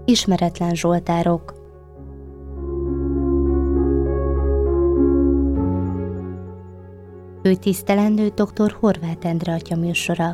Ismeretlen zsoltárok. Főtisztelendő dr. Horváth Endre atya műsora.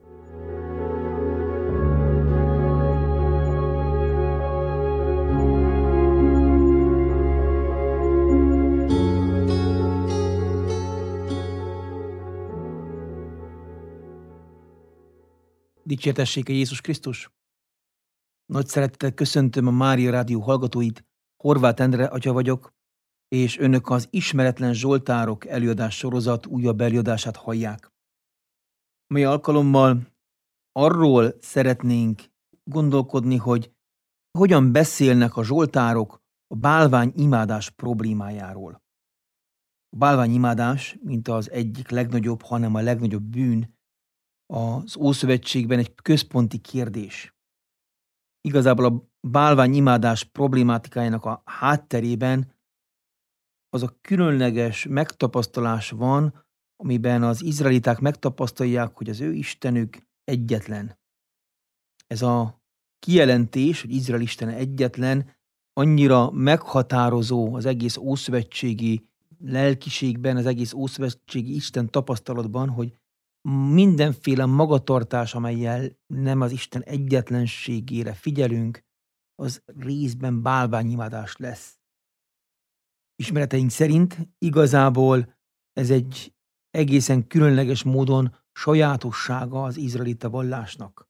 Dicsértessék Jézus Krisztus! Nagy szeretettel köszöntöm a Mária Rádió hallgatóit, Horváth Endre atya vagyok, és önök az Ismeretlen zsoltárok előadás sorozat újabb előadását hallják. Mai alkalommal arról szeretnénk gondolkodni, hogy hogyan beszélnek a zsoltárok a bálványimádás problémájáról. A bálványimádás, mint az egyik legnagyobb, hanem a legnagyobb bűn, az Ószövetségben egy központi kérdés. Igazából a bálványimádás problémátikájának a hátterében az a különleges megtapasztalás van, amiben az izraeliták megtapasztalják, hogy az ő istenük egyetlen. Ez a kijelentés, hogy Izrael istene egyetlen, annyira meghatározó az egész ószövetségi lelkiségben, az egész ószövetségi Isten tapasztalatban, hogy mindenféle magatartás, amellyel nem az Isten egyetlenségére figyelünk, az részben bálványimádás lesz. Ismereteink szerint igazából ez egy egészen különleges módon sajátossága az izraelita vallásnak.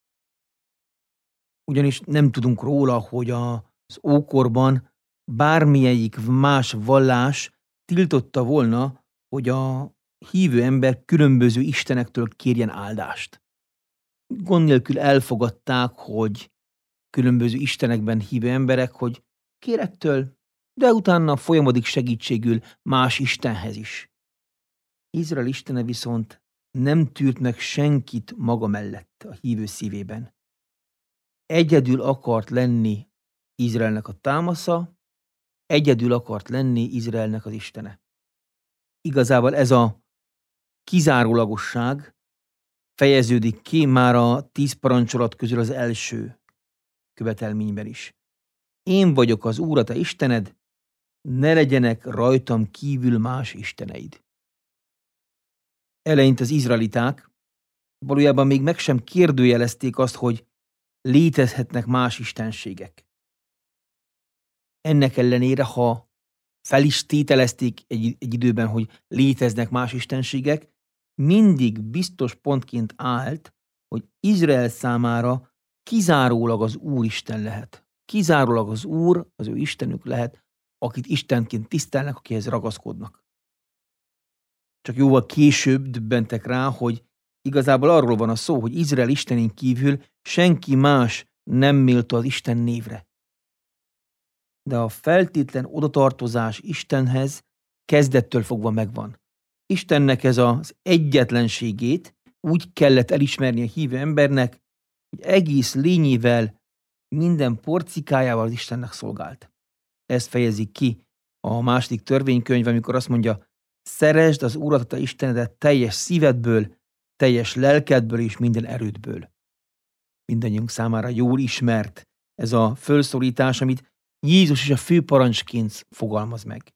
Ugyanis nem tudunk róla, hogy az ókorban bármelyik más vallás tiltotta volna, hogy a hívő ember különböző istenektől kérjen áldást. Gond nélkül elfogadták, hogy különböző istenekben hívő emberek, hogy kérettől, de utána folyamodik segítségül más istenhez is. Izrael istene viszont nem tűrt meg senkit maga mellett a hívő szívében. Egyedül akart lenni Izraelnek a támasza, egyedül akart lenni Izraelnek az istene. Igazából ez a kizárólagosság fejeződik ki már a 10 parancsolat közül az első követelményben is. Én vagyok az Úr, a te Istened, ne legyenek rajtam kívül más isteneid. Eleinte az izraeliták valójában még meg sem kérdőjelezték azt, hogy létezhetnek más istenségek. Ennek ellenére, ha fel is tételezték egy időben, hogy léteznek más istenségek, mindig biztos pontként állt, hogy Izrael számára kizárólag az Úristen lehet. Kizárólag az Úr, az ő Istenük lehet, akit Istenként tisztelnek, akihez ragaszkodnak. Csak jóval később döbbentek rá, hogy igazából arról van a szó, hogy Izrael istenén kívül senki más nem méltó az Isten névre. De a feltétlen odatartozás Istenhez kezdettől fogva megvan. Istennek ez az egyetlenségét úgy kellett elismerni a hívő embernek, hogy egész lényével, minden porcikájával az Istennek szolgált. Ezt fejezik ki a második törvénykönyv, amikor azt mondja, szeresd az Urat, a te Istenedet teljes szívedből, teljes lelkedből és minden erődből. Mindannyiunk számára jól ismert ez a fölszólítás, amit Jézus is a főparancsként fogalmaz meg.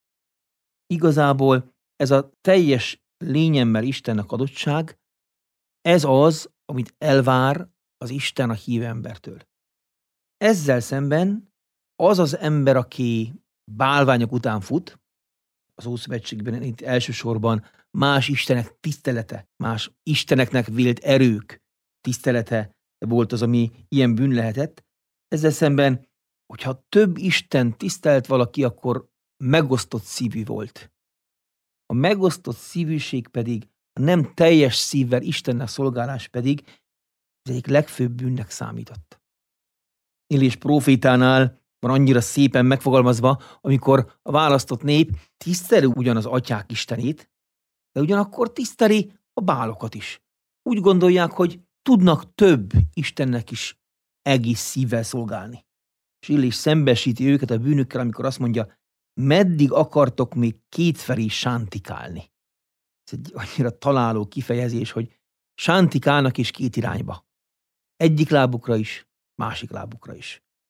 Igazából ez a teljes lényemmel Istennek adottság, ez az, amit elvár az Isten a hívő embertől. Ezzel szemben az az ember, aki bálványok után fut, az Ószövetségben itt elsősorban más istenek tisztelete, más isteneknek vélt erők tisztelete volt az, ami ilyen bűn lehetett. Ezzel szemben, hogyha több isten tisztelt valaki, akkor megosztott szívű volt. A megosztott szívűség pedig, a nem teljes szívvel Istennek szolgálás pedig az egyik legfőbb bűnnek számított. Illés prófétánál van annyira szépen megfogalmazva, amikor a választott nép tiszteli ugyan az atyák istenét, de ugyanakkor tiszteli a bálokat is. Úgy gondolják, hogy tudnak több Istennek is egész szívvel szolgálni. És Illés szembesíti őket a bűnükkel, amikor azt mondja, meddig akartok még kétfelé sántikálni. Ez egy annyira találó kifejezés, hogy sántikálnak is két irányba. Egyik lábukra is, másik lábukra is.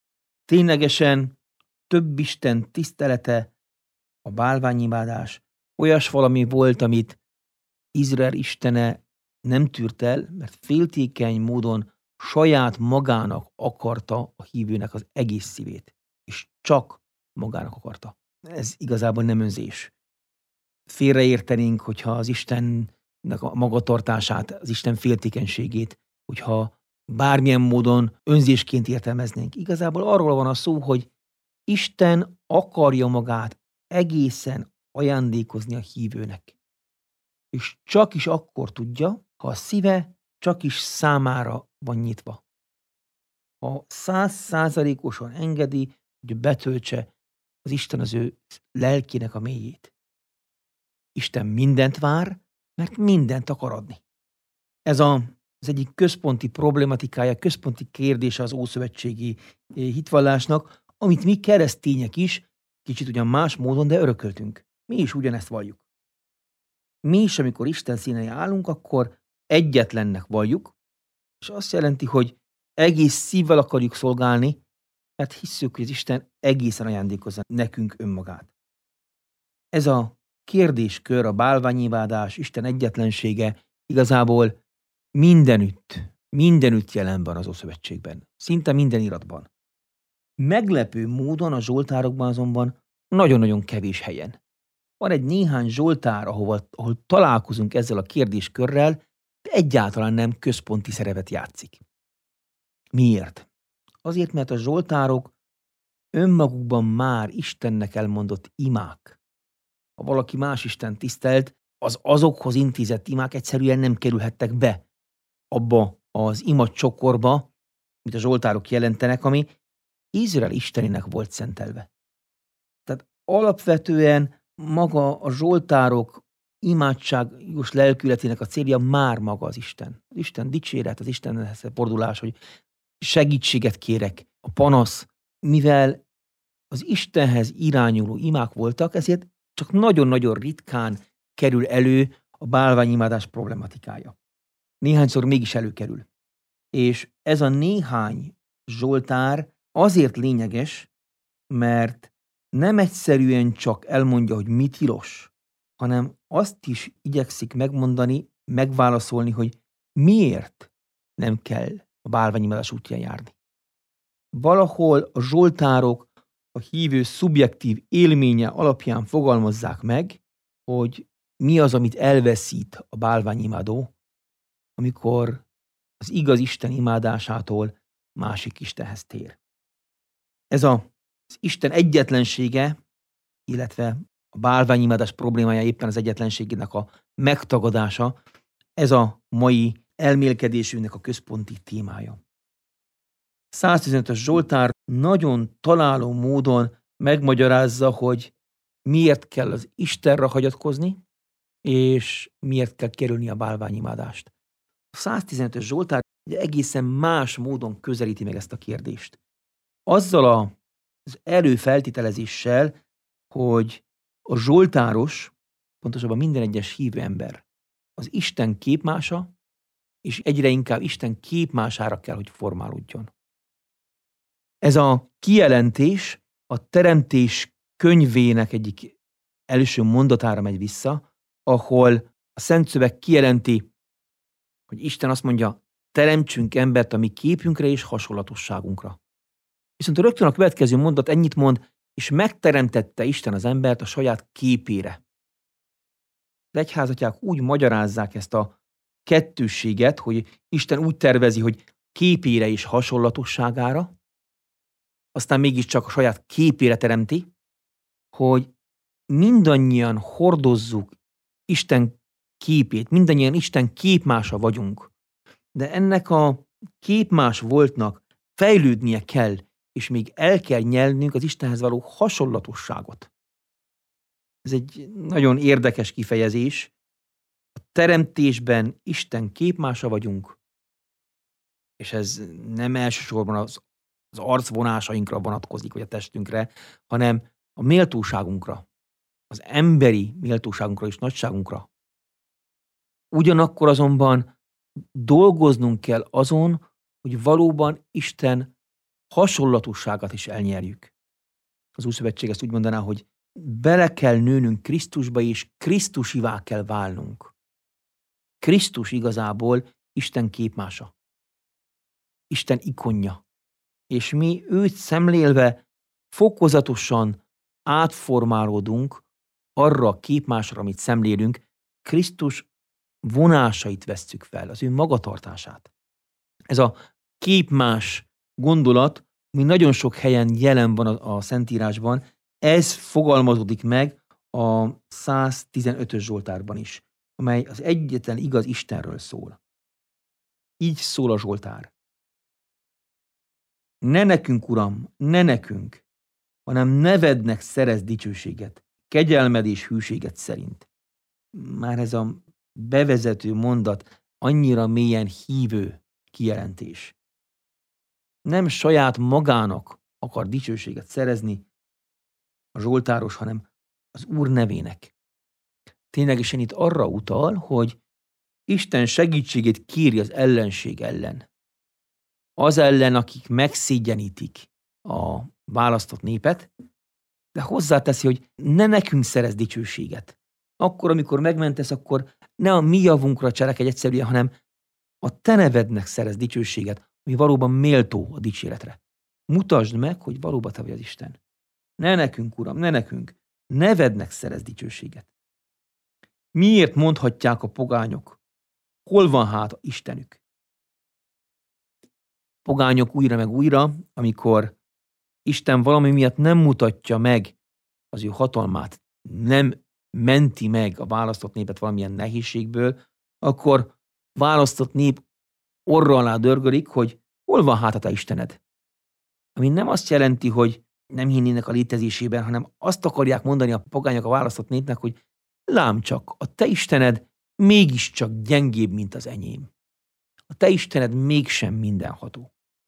Ténylegesen több Isten tisztelete, a bálványimádás olyas valami volt, amit Izrael istene nem tűrt el, mert féltékeny módon saját magának akarta a hívőnek az egész szívét, és csak magának akarta. Ez igazából nem önzés. Félreértenénk, hogyha az Istennek a magatartását, az Isten féltékenységét, hogyha bármilyen módon önzésként értelmeznénk. Igazából arról van a szó, hogy Isten akarja magát egészen ajándékozni a hívőnek. És csak is akkor tudja, ha a szíve csak is számára van nyitva. Ha 100%-osan engedi, hogy betöltse az Isten az ő lelkének a mélyét. Isten mindent vár, mert mindent akar adni. Ez az egyik központi problematikája, központi kérdése az ószövetségi hitvallásnak, amit mi keresztények is, kicsit ugyan más módon, de örököltünk. Mi is ugyanezt valljuk. Mi is, amikor Isten színei állunk, akkor egyetlennek valljuk, és azt jelenti, hogy egész szívvel akarjuk szolgálni, mert hisszük, hogy az Isten egészen ajándékozza nekünk önmagát. Ez a kérdéskör, a bálványimádás, Isten egyetlensége igazából mindenütt jelen van az Ószövetségben. Szinte minden iratban. Meglepő módon a zsoltárokban azonban nagyon-nagyon kevés helyen. Van egy néhány zsoltár, ahol találkozunk ezzel a kérdéskörrel, de egyáltalán nem központi szerepet játszik. Miért? Azért, mert a zsoltárok önmagukban már Istennek elmondott imák. Ha valaki más Isten tisztelt, az azokhoz intézett imák egyszerűen nem kerülhettek be abba az imacsokorba, amit a zsoltárok jelentenek, ami Izrael istenének volt szentelve. Tehát alapvetően maga a zsoltárok imádságos lelkületének a célja már maga az Isten. Az Isten dicséret, az Istenhez fordulás, hogy segítséget kérek, a panasz, mivel az Istenhez irányuló imák voltak, ezért csak nagyon-nagyon ritkán kerül elő a bálványimádás problematikája. Néhányszor mégis előkerül. És ez a néhány zsoltár azért lényeges, mert nem egyszerűen csak elmondja, hogy mi tilos, hanem azt is igyekszik megmondani, megválaszolni, hogy miért nem kell a bálványimádás útján járni. Valahol a zsoltárok a hívő szubjektív élménye alapján fogalmazzák meg, hogy mi az, amit elveszít a bálványimádó, amikor az igaz Isten imádásától másik Istenhez tér. Ez az Isten egyetlensége, illetve a bálványimádás problémája éppen az egyetlenségének a megtagadása, ez a mai elmélkedésünknek a központi témája. 115-ös Zsoltár nagyon találó módon megmagyarázza, hogy miért kell az Istenre hagyatkozni, és miért kell kerülni a bálványimádást. A 115-ös Zsoltár egészen más módon közelíti meg ezt a kérdést. Azzal az előfeltételezéssel, hogy a zsoltáros, pontosabban minden egyes hívő ember az Isten képmása, és egyre inkább Isten képmására kell, hogy formálódjon. Ez a kijelentés a Teremtés könyvének egyik első mondatára megy vissza, ahol a Szent Szöveg kijelenti, hogy Isten azt mondja, teremtsünk embert a mi képünkre és hasonlatosságunkra. Viszont rögtön a következő mondat ennyit mond, és megteremtette Isten az embert a saját képére. Az egyházatják úgy magyarázzák ezt a kettősséget, hogy Isten úgy tervezi, hogy képére és hasonlatosságára, aztán mégiscsak a saját képére teremti, hogy mindannyian hordozzuk Isten képét, mindannyian Isten képmása vagyunk. De ennek a képmás voltnak fejlődnie kell, és még el kell nyelnünk az Istenhez való hasonlatosságot. Ez egy nagyon érdekes kifejezés. A teremtésben Isten képmása vagyunk, és ez nem elsősorban az arcvonásainkra vonatkozik, vagy a testünkre, hanem a méltóságunkra, az emberi méltóságunkra és nagyságunkra. Ugyanakkor azonban dolgoznunk kell azon, hogy valóban Isten hasonlatosságát is elnyerjük. Az Újszövetség ezt úgy mondaná, hogy bele kell nőnünk Krisztusba, és Krisztusivá kell válnunk. Krisztus igazából Isten képmása. Isten ikonja. És mi őt szemlélve fokozatosan átformálódunk arra a képmásra, amit szemlélünk, Krisztus vonásait vesszük fel, az ő magatartását. Ez a képmás gondolat, ami nagyon sok helyen jelen van a Szentírásban, ez fogalmazódik meg a 115-ös Zsoltárban is, amely az egyetlen igaz Istenről szól. Így szól a Zsoltár. Ne nekünk, Uram, ne nekünk, hanem nevednek szerez dicsőséget, kegyelmed és hűséget szerint. Már ez a bevezető mondat annyira mélyen hívő kijelentés. Nem saját magának akar dicsőséget szerezni a zsoltáros, hanem az Úr nevének. Ténylegesen itt arra utal, hogy Isten segítségét kéri az ellenség ellen. Az ellen, akik megszégyenítik a választott népet, de hozzáteszi, hogy ne nekünk szerez dicsőséget. Akkor, amikor megmentesz, akkor ne a mi javunkra cselekedj egyszerűen, hanem a te nevednek szerez dicsőséget, ami valóban méltó a dicséretre. Mutasd meg, hogy valóban te vagy az Isten. Ne nekünk, Uram, ne nekünk. Nevednek szerez dicsőséget. Miért mondhatják a pogányok? Hol van hát Istenük? Pogányok újra meg újra, amikor Isten valami miatt nem mutatja meg az ő hatalmát, nem menti meg a választott népet valamilyen nehézségből, akkor választott nép orra alá dörgölik, hogy hol van hát a te Istened? Ami nem azt jelenti, hogy nem hinnének a létezésében, hanem azt akarják mondani a pogányok a választott népnek, hogy lám csak, a te Istened mégiscsak gyengébb, mint az enyém. A te Istened mégsem mindenható.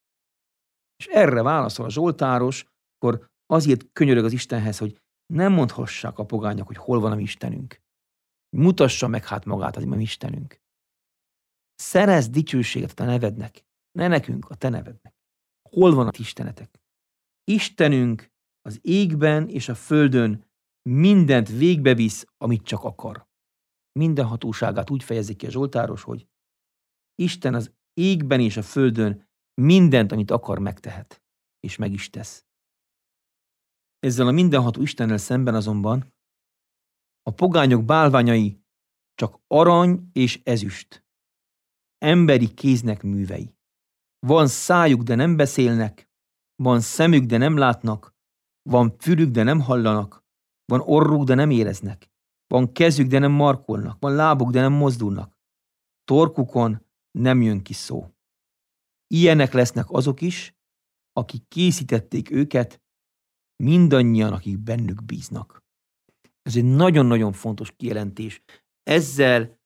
És erre válaszol a zsoltáros, akkor azért könyörög az Istenhez, hogy nem mondhassák a pogányok, hogy hol van a mi Istenünk. Mutassa meg hát magát az mi Istenünk. Szerezz dicsőséget a te nevednek, ne nekünk, a te nevednek. Hol van a ti istenetek? Istenünk az égben és a földön mindent végbevisz, amit csak akar. Minden hatóságát úgy fejezik ki a zsoltáros, hogy Isten az égben és a földön mindent, amit akar, megtehet, és meg is tesz. Ezzel a mindenható Istennel szemben azonban a pogányok bálványai csak arany és ezüst, emberi kéznek művei. Van szájuk, de nem beszélnek, van szemük, de nem látnak, van fülük, de nem hallanak, van orruk, de nem éreznek, van kezük, de nem markolnak, van lábuk, de nem mozdulnak, torkukon nem jön ki szó. Ilyenek lesznek azok is, akik készítették őket, mindannyian, akik bennük bíznak. Ez egy nagyon-nagyon fontos kijelentés. Ezzel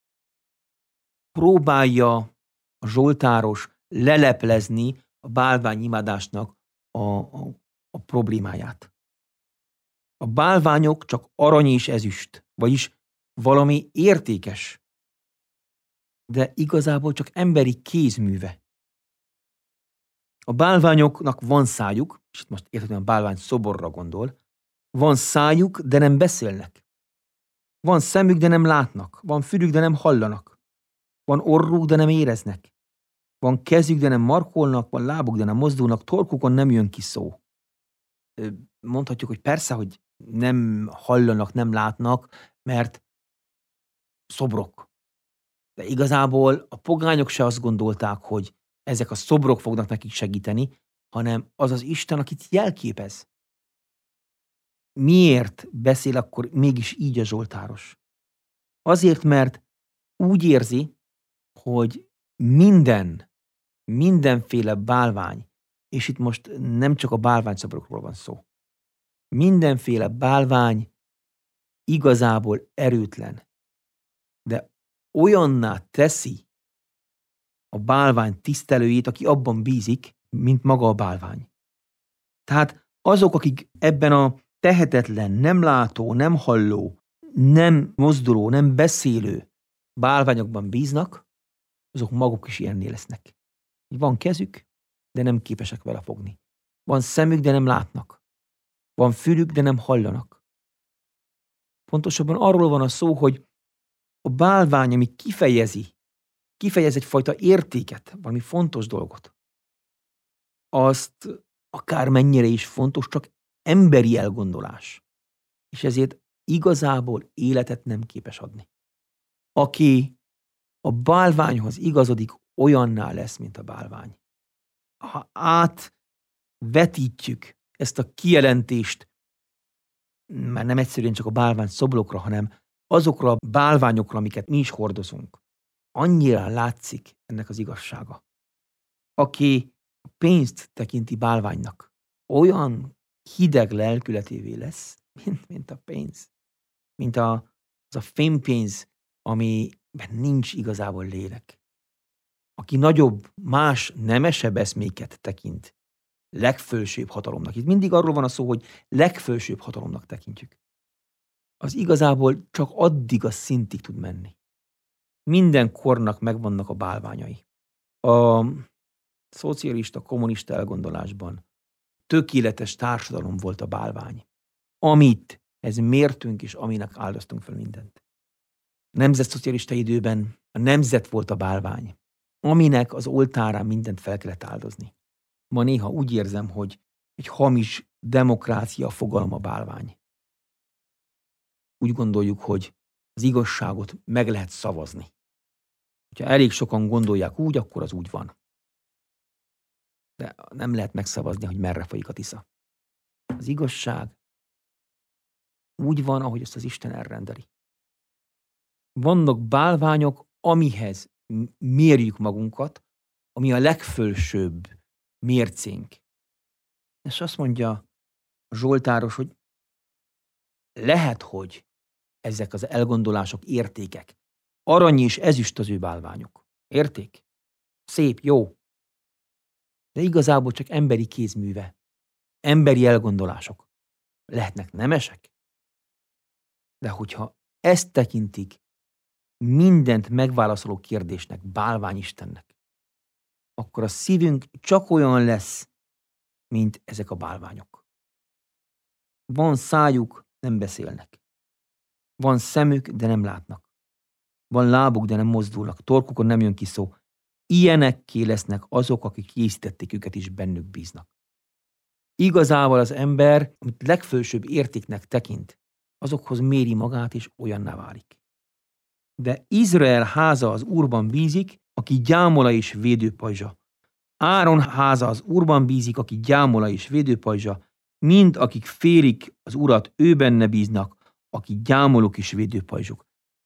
próbálja a zsoltáros leleplezni a bálványimádásnak a problémáját. A bálványok csak arany és ezüst, vagyis valami értékes, de igazából csak emberi kézműve. A bálványoknak van szájuk, és itt most értetlenül a bálvány szoborra gondol, van szájuk, de nem beszélnek. Van szemük, de nem látnak. Van fülük, de nem hallanak. Van orruk, de nem éreznek. Van kezük, de nem markolnak. Van lábuk, de nem mozdulnak. Torkukon nem jön ki szó. Mondhatjuk, hogy persze, hogy nem hallanak, nem látnak, mert szobrok. De igazából a pogányok se azt gondolták, hogy ezek a szobrok fognak nekik segíteni, hanem az az Isten, akit jelképez. Miért beszél akkor mégis így a zsoltáros? Azért, mert úgy érzi, hogy mindenféle bálvány, és itt most nem csak a bálványszobrokról van szó, mindenféle bálvány igazából erőtlen, de olyanná teszi a bálvány tisztelőjét, aki abban bízik, mint maga a bálvány. Tehát azok, akik ebben a tehetetlen, nem látó, nem halló, nem mozduló, nem beszélő bálványokban bíznak, azok maguk is ilyenné lesznek. Van kezük, de nem képesek vele fogni. Van szemük, de nem látnak. Van fülük, de nem hallanak. Pontosabban arról van a szó, hogy a bálvány, ami kifejez egyfajta értéket, valami fontos dolgot, azt akármennyire is fontos, csak emberi elgondolás. És ezért igazából életet nem képes adni. Aki a bálványhoz igazodik, olyanná lesz, mint a bálvány. Ha átvetítjük ezt a kijelentést, már nem egyszerűen csak a bálvány szobrokra, hanem azokra a bálványokra, amiket mi is hordozunk, annyira látszik ennek az igazsága. Aki a pénzt tekinti bálványnak, olyan hideg lelkületévé lesz, mint a pénz. Mint az a fémpénz, amiben nincs igazából lélek. Aki nagyobb, más, nemesebb eszméket tekint legfölsőbb hatalomnak. Itt mindig arról van a szó, hogy legfölsőbb hatalomnak tekintjük. Az igazából csak addig a szintig tud menni. Minden kornak megvannak a bálványai. A szocialista, kommunista elgondolásban tökéletes társadalom volt a bálvány. Amit ez mértünk, és aminek áldoztunk fel mindent. A nemzetszocialista időben a nemzet volt a bálvány, aminek az oltárán mindent fel kellett áldozni. Ma néha úgy érzem, hogy egy hamis demokrácia fogalom a bálvány. Úgy gondoljuk, hogy az igazságot meg lehet szavazni. Ha elég sokan gondolják úgy, akkor az úgy van. De nem lehet megszavazni, hogy merre folyik a Tisza. Az igazság úgy van, ahogy ezt az Isten elrendeli. Vannak bálványok, amihez mérjük magunkat, ami a legfölsőbb mércénk. És azt mondja a zsoltáros, hogy lehet, hogy ezek az elgondolások értékek. Arany és ezüst az ő bálványok. Érték? Szép, jó. De igazából csak emberi kézműve. Emberi elgondolások. Lehetnek nemesek? De hogyha ezt tekintik mindent megválaszoló kérdésnek, bálványistennek, akkor a szívünk csak olyan lesz, mint ezek a bálványok. Van szájuk, nem beszélnek. Van szemük, de nem látnak. Van lábuk, de nem mozdulnak. Torkukon nem jön ki szó. Ilyenekké lesznek azok, akik készítették őket, és bennük bíznak. Igazából az ember, amit legfölsőbb értéknek tekint, azokhoz méri magát, és olyanná válik. De Izrael háza az Úrban bízik, aki gyámola és védőpajzsa. Áron háza az Úrban bízik, aki gyámola és védőpajzsa, mind akik félik az Urat, ő benne bíznak, aki gyámolók és védőpajzsok.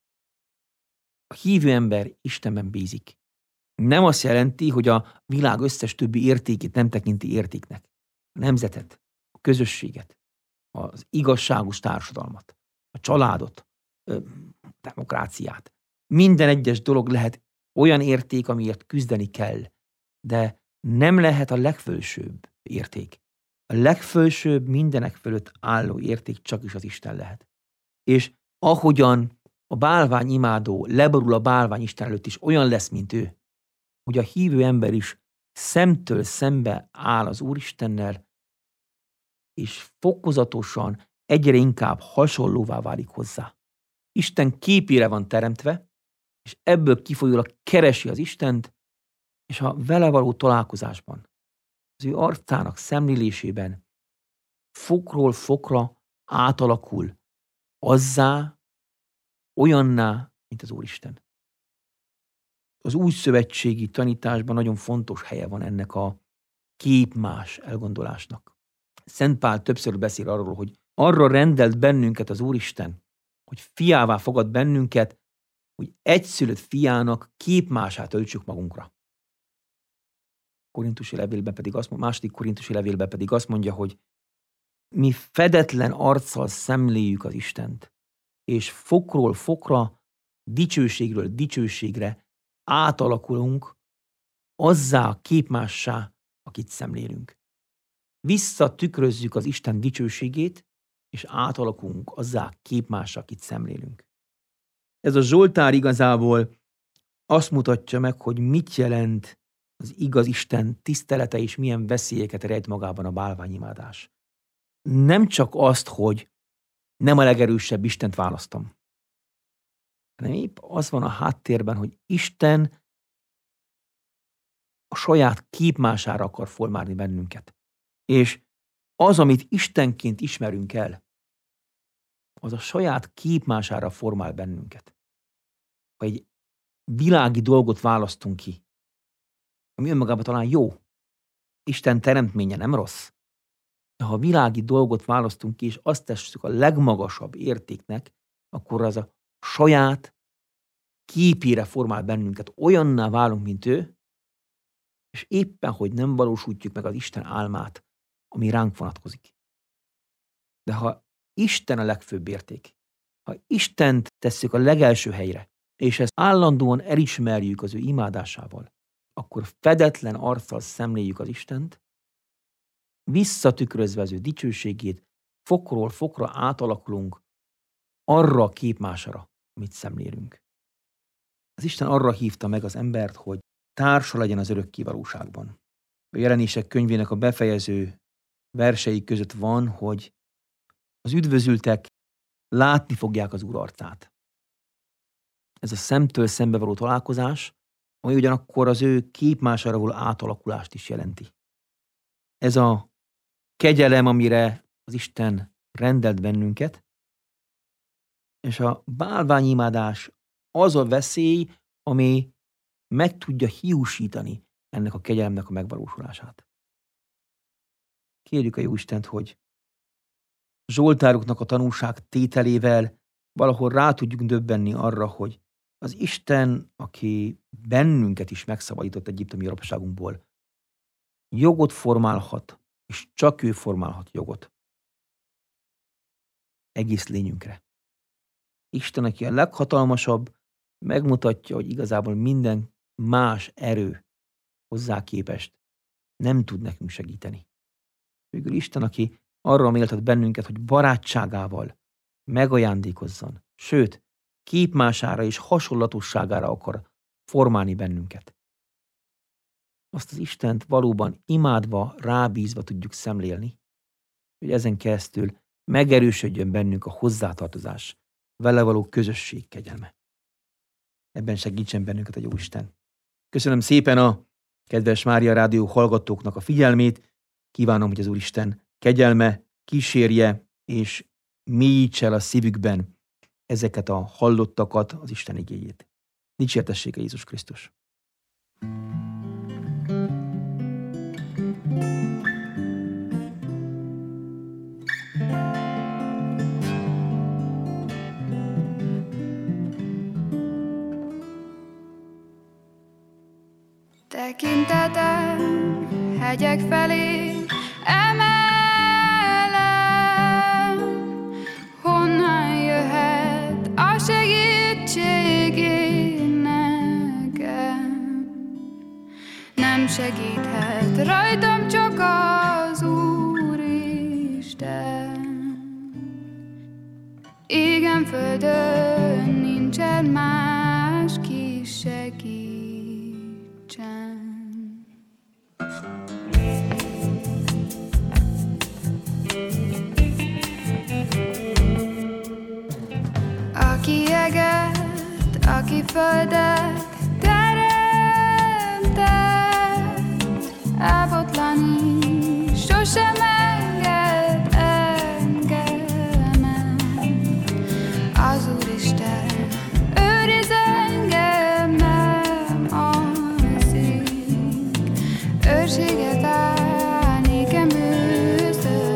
A hívő ember Istenben bízik. Nem azt jelenti, hogy a világ összes többi értékét nem tekinti értéknek. A nemzetet, a közösséget, az igazságos társadalmat, a családot, a demokráciát. Minden egyes dolog lehet olyan érték, amiért küzdeni kell, de nem lehet a legfölsőbb érték. A legfölsőbb, mindenek fölött álló érték csak is az Isten lehet. És ahogyan a bálvány imádó leborul a bálvány Isten előtt is olyan lesz, mint ő, hogy a hívő ember is szemtől szembe áll az Úristennel, és fokozatosan egyre inkább hasonlóvá válik hozzá. Isten képére van teremtve, és ebből kifolyólag keresi az Istent, és a vele való találkozásban, az ő arcának szemlélésében fokról fokra átalakul azzá, olyanná, mint az Úristen. Az új szövetségi tanításban nagyon fontos helye van ennek a képmás elgondolásnak. Szent Pál többször beszél arról, hogy arra rendelt bennünket az Úristen, hogy fiává fogad bennünket, hogy egyszülött fiának képmását öltsük magunkra. Második korintusi levélben pedig azt mondja, hogy mi fedetlen arccal szemléljük az Istent, és fokról fokra, dicsőségről dicsőségre átalakulunk azzá a képmássá, akit szemlélünk. Visszatükrözzük az Isten dicsőségét, és átalakulunk azzá a képmássá, akit szemlélünk. Ez a Zsoltár igazából azt mutatja meg, hogy mit jelent az igaz Isten tisztelete is milyen veszélyeket rejt magában a bálványimádás. Nem csak azt, hogy nem a legerősebb Istent választom, hanem épp az van a háttérben, hogy Isten a saját képmására akar formálni bennünket. És az, amit Istenként ismerünk el, az a saját képmására formál bennünket. Ha egy világi dolgot választunk ki, ami önmagában talán jó, Isten teremtménye nem rossz, de ha világi dolgot választunk ki, és azt tesszük a legmagasabb értéknek, akkor az a saját képére formál bennünket, olyanná válunk, mint ő, és éppen, hogy nem valósítjuk meg az Isten álmát, ami ránk vonatkozik. De ha Isten a legfőbb érték, ha Istent tesszük a legelső helyre, és ezt állandóan elismerjük az ő imádásával, akkor fedetlen arccal szemléljük az Istent, visszatükrözve az ő dicsőségét, fokról fokra átalakulunk arra a képmásra, amit szemlélünk. Az Isten arra hívta meg az embert, hogy társa legyen az örökké valóságban. A Jelenések könyvének a befejező versei között van, hogy az üdvözültek látni fogják az Úr arcát. Ez a szemtől szembe való találkozás, ami ugyanakkor az ő képmására való átalakulást is jelenti. Ez a kegyelem, amire az Isten rendelt bennünket, és a bálványimádás az a veszély, ami meg tudja hiúsítani ennek a kegyelemnek a megvalósulását. Kérjük a Jóistent, hogy zsoltároknak a tanúság tételével valahol rá tudjuk döbbenni arra, hogy az Isten, aki bennünket is megszabadított egyiptomi rabságunkból, jogot formálhat, és csak ő formálhat jogot egész lényünkre. Isten, aki a leghatalmasabb, megmutatja, hogy igazából minden más erő hozzá képest nem tud nekünk segíteni. Végül Isten, aki arra méltat bennünket, hogy barátságával megajándékozzon, sőt, képmására és hasonlatosságára akar formálni bennünket. Azt az Istent valóban imádva, rábízva tudjuk szemlélni, hogy ezen keresztül megerősödjön bennünk a hozzátartozás, vele való közösség kegyelme. Ebben segítsen bennünket a Jóisten. Köszönöm szépen a kedves Mária Rádió hallgatóknak a figyelmét. Kívánom, hogy az Úristen kegyelme kísérje és mélyítse el a szívükben ezeket a hallottakat, az Isten igéjét. Dicsértessék Jézus Krisztus! Tekintetem hegyek felé emelem, honnan jöhet a segítség én nekem. Nem segíthet rajtam csak az Úristen. Égen földön nincsen más, ki segítsen. Aki eget, aki földet teremtett, elbotlani sosem enged engemet. Az Úristen őriz engem, nem alszik, őrséget áll nékem ősztől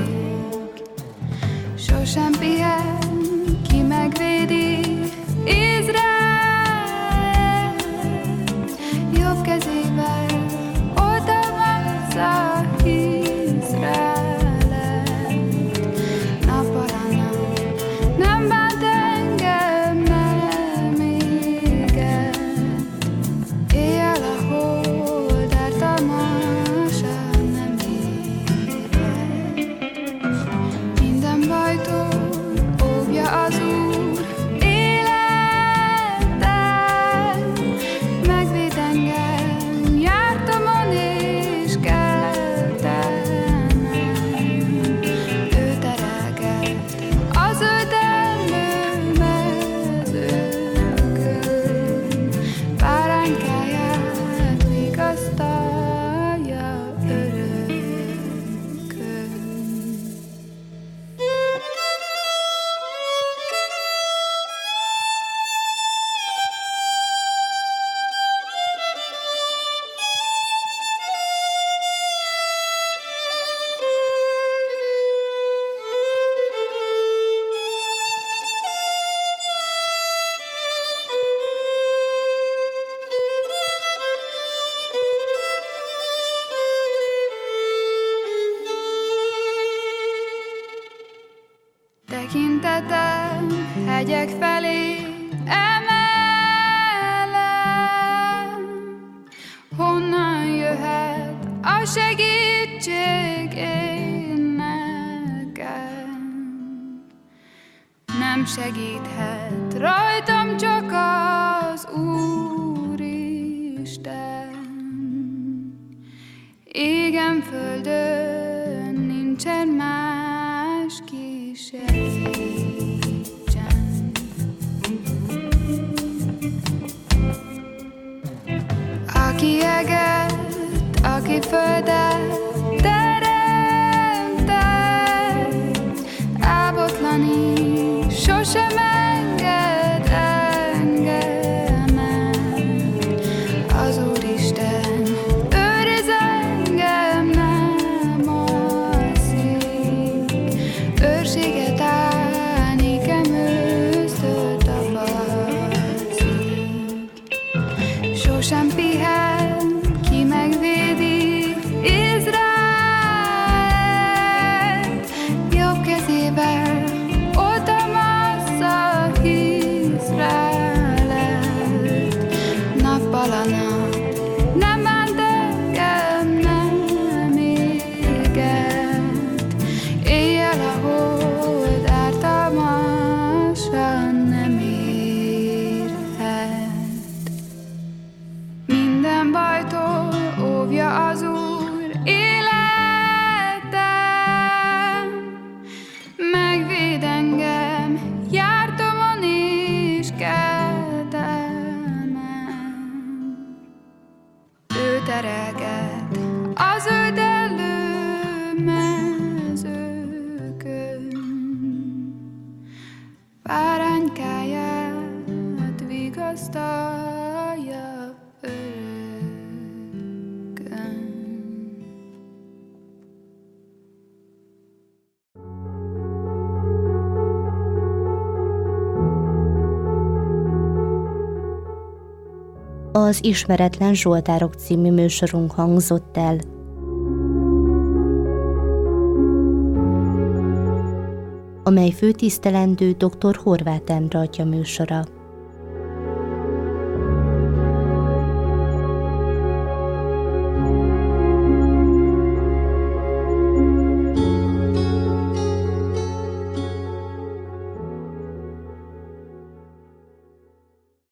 tavaszik. Sosem pihen, ki megvédi, felé emelem. Honnan jöhet a segítség én nekem? Nem segíthet rajtam csak az Úristen. Égen földön nincsen más, ki segítsen. Aki eget, aki földet teremtett, ábotlani sosem enged engemet. Az Úristen őriz engem, nem alszik, őrséget áll, nékem ősztől tapaszik. Sosem pihen, ki megvédi Izraelt, jobb kezével oltalmazza Izraelet. Nappal a nap nem bánt engem, nem éget, éjjel a hold ártalmasan nem érhet. Minden bajtól óvja az Úr életem, megvéd engem jártomon és kedemen. Ő terelget az öldellő mezőkön, báránykáját vigasztalja örökön. Az Ismeretlen Zsoltárok című műsorunk hangzott el. Amely főtisztelendő dr. Horváth Endre atya műsora.